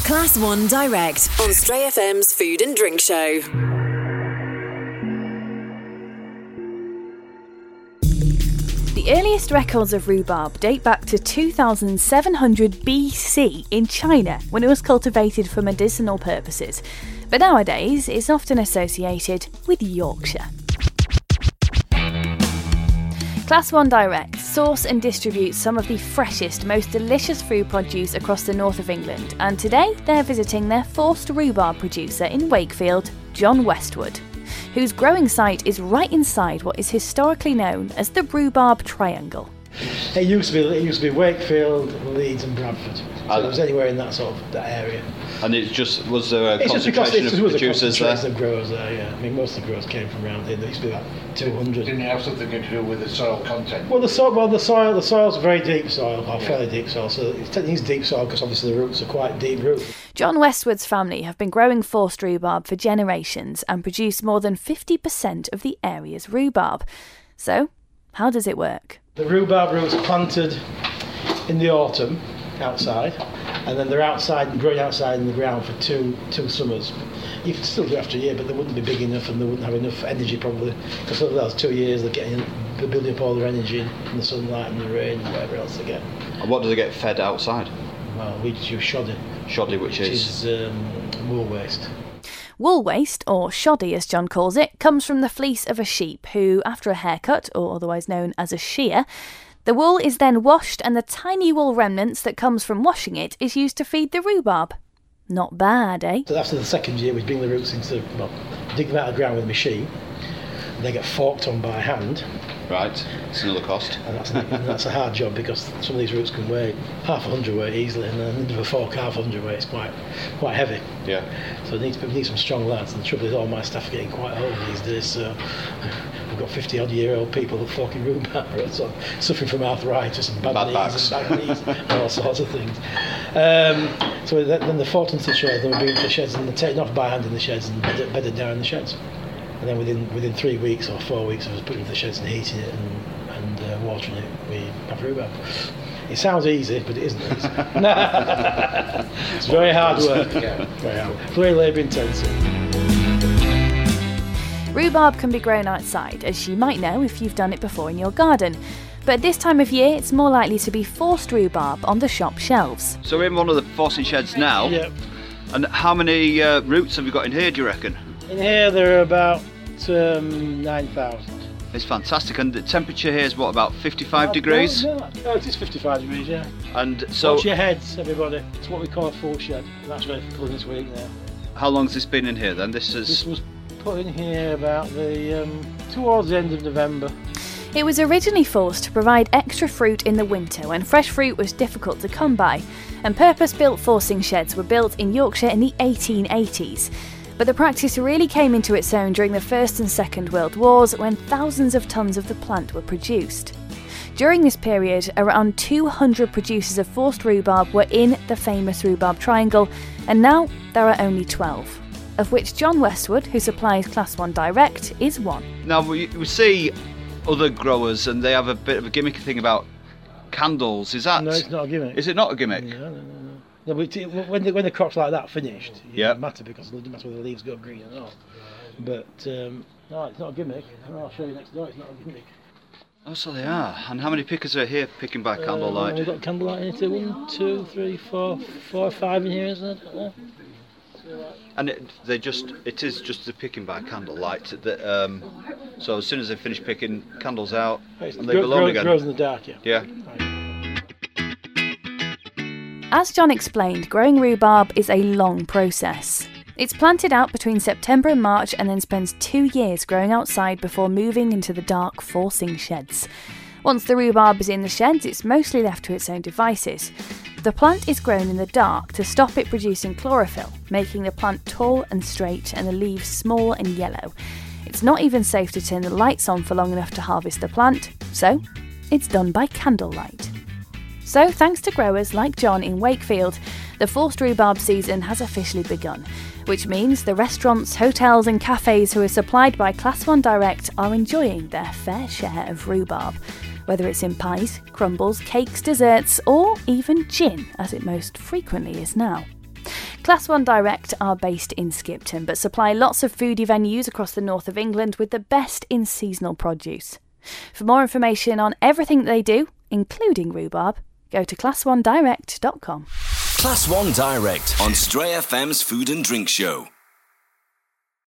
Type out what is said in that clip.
Class 1 Direct on Stray FM's Food and Drink Show. The earliest records of rhubarb date back to 2700 BC in China, when it was cultivated for medicinal purposes. But nowadays, it's often associated with Yorkshire. Class 1 Direct source and distribute some of the freshest, most delicious fruit produce across the north of England, and today they're visiting their forced rhubarb producer in Wakefield, John Westwood, whose growing site is right inside what is historically known as the Rhubarb Triangle. It used to be Wakefield, Leeds and Bradford. So it was anywhere in that sort of that area. And it just was there a concentration of producers there? Of growers there, yeah. I mean, most of the growers came from around here. There used to be about 200. Didn't it have something to do with the soil content? Well, the soil's very deep soil, or fairly deep soil. So it needs deep soil because obviously the roots are quite deep roots. John Westwood's family have been growing forced rhubarb for generations and produce more than 50% of the area's rhubarb. So, how does it work? The rhubarb roots are planted in the autumn outside, and then they're growing outside in the ground for two summers. You could still do it after a year, but they wouldn't be big enough and they wouldn't have enough energy probably, because over those 2 years they're building up all their energy in the sunlight and the rain and whatever else they get. And what do they get fed outside? Well, we just use shoddy. Shoddy, which is wool waste. Wool waste, or shoddy as John calls it, comes from the fleece of a sheep who, after a haircut, or otherwise known as a shear, the wool is then washed and the tiny wool remnants that comes from washing it is used to feed the rhubarb. Not bad, eh? So after the second year we bring the roots dig them out of the ground with a machine, and they get forked on by hand. Right, it's another cost. And that's a hard job because some of these roots can weigh half a hundredweight easily, and then with a fork half a hundredweight it's quite heavy. Yeah. So we need some strong lads, and the trouble is all my staff are getting quite old these days, so we've got 50-odd-year-old people forking rhubarb, so suffering from arthritis and bad knees and all sorts of things. So then they're forked into the shed, then we bring them to the sheds, and they're taken off by hand in the sheds and bedded down in the sheds. And then within 3 weeks or 4 weeks of us putting it in the sheds and heating it and watering it, we have rhubarb. It sounds easy, but it isn't easy. It's very hard work. Very labour intensive. Rhubarb can be grown outside, as you might know if you've done it before in your garden. But at this time of year, it's more likely to be forced rhubarb on the shop shelves. So we're in one of the forcing sheds now. Yep. And how many roots have you got in here, do you reckon? In here there are about 9,000. It's fantastic, and the temperature here is what, about 55 degrees? No, it is 55 degrees, yeah. And so, watch your heads, everybody. It's what we call a full shed. That's ready for cooking this week now. how long's this been in here then? This was put in here about towards the end of November. It was originally forced to provide extra fruit in the winter when fresh fruit was difficult to come by, and purpose-built forcing sheds were built in Yorkshire in the 1880s. But the practice really came into its own during the First and Second World Wars, when thousands of tonnes of the plant were produced. During this period, around 200 producers of forced rhubarb were in the famous Rhubarb Triangle, and now there are only 12, of which John Westwood, who supplies Class 1 direct, is one. Now, we see other growers and they have a bit of a gimmicky thing about candles. Is that? No, it's not a gimmick. Is it not a gimmick? No. When the crop's like that finished, it doesn't matter, because it doesn't matter whether the leaves go green or not. But no, it's not a gimmick. I'll show you next door. It's not a gimmick. Oh, so they are. And how many pickers are here picking by candlelight? We've got candlelight in here. 1, 2, 3, 4, 5 in here, isn't it? And it is just the picking by candlelight. That so as soon as they finish picking, candles out, and they go alone again. Grows in the dark, yeah. Yeah. As John explained, growing rhubarb is a long process. It's planted out between September and March and then spends 2 years growing outside before moving into the dark forcing sheds. Once the rhubarb is in the sheds, it's mostly left to its own devices. The plant is grown in the dark to stop it producing chlorophyll, making the plant tall and straight and the leaves small and yellow. It's not even safe to turn the lights on for long enough to harvest the plant, so it's done by candlelight. So, thanks to growers like John in Wakefield, the forced rhubarb season has officially begun, which means the restaurants, hotels and cafes who are supplied by Class 1 Direct are enjoying their fair share of rhubarb, whether it's in pies, crumbles, cakes, desserts, or even gin, as it most frequently is now. Class 1 Direct are based in Skipton, but supply lots of foodie venues across the north of England with the best in seasonal produce. For more information on everything they do, including rhubarb, go to class1direct.com. Class 1 Direct on Stray FM's Food and Drink Show.